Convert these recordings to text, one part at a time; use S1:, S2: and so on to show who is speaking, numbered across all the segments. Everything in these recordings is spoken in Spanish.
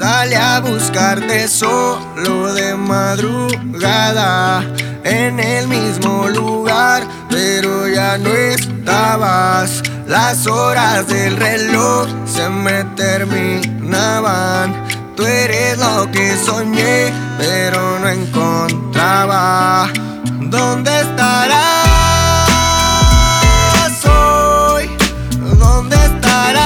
S1: Salí a buscarte solo de madrugada, en el mismo lugar, pero ya no estabas. Las horas del reloj se me terminaban. Tú eres lo que soñé, pero no encontraba. ¿Dónde estarás hoy? ¿Dónde estarás,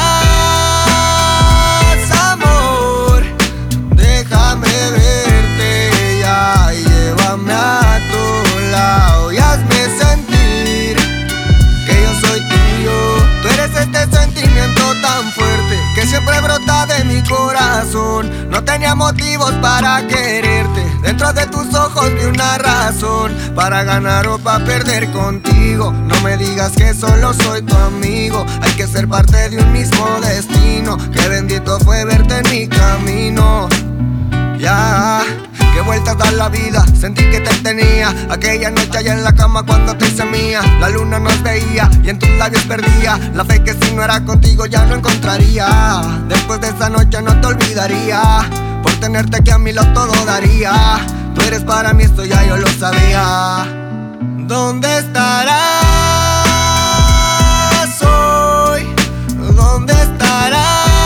S1: amor? Déjame verte ya y llévame a tu lado y hazme sentir que yo soy tuyo. Tú eres este sentimiento tan fuerte que siempre brota de mi corazón. No tenía motivos para quererte, dentro de tus ojos vi una razón para ganar o para perder contigo. No me digas que solo soy tu amigo, hay que ser parte de un mismo destino. Qué bendito fue verte en mi camino. Ya, qué vueltas da la vida, sentí que te tenía. Aquella noche allá en la cama cuando te hice mía. La luna nos veía y en tus labios perdía la fe que si no era contigo ya no encontraría. Después de esa noche no te olvidaría, por tenerte aquí a mi lado todo daría. Tú eres para mí, esto ya yo lo sabía. ¿Dónde estarás hoy? ¿Dónde estarás,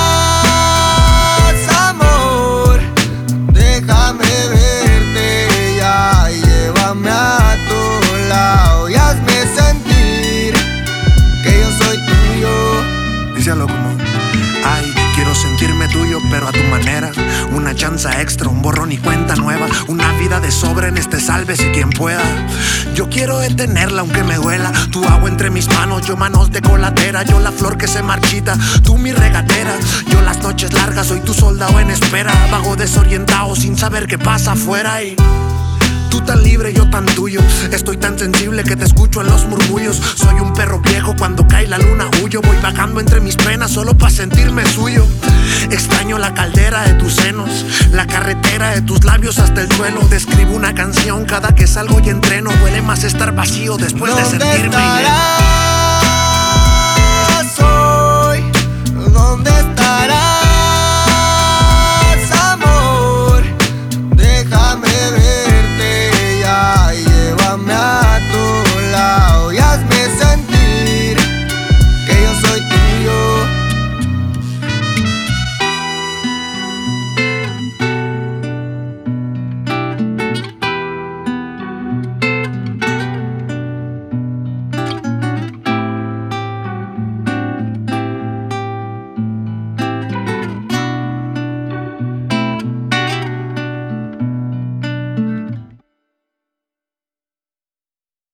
S1: amor? Déjame verte ya y llévame a tu lado y hazme sentir que yo soy tuyo.
S2: Dice algo como: ay, quiero sentirme tuyo, pero a tu manera. Una chanza extra, un borrón y cuenta nueva. Una vida de sobra en este sálvese quien pueda. Yo quiero detenerla aunque me duela. Tu agua entre mis manos, yo manos de coladera. Yo la flor que se marchita, tú mi regatera. Yo las noches largas, soy tu soldado en espera. Vago desorientado sin saber qué pasa afuera y... tú tan libre, yo tan tuyo. Estoy tan sensible que te escucho en los murmullos. Soy un perro viejo, cuando cae la luna huyo. Voy vagando entre mis penas solo para sentirme suyo. Extraño la caldera de tus senos, la carretera de tus labios hasta el suelo. Describo una canción cada que salgo y entreno. Duele más estar vacío después de sentirme
S1: ¿Dónde estarás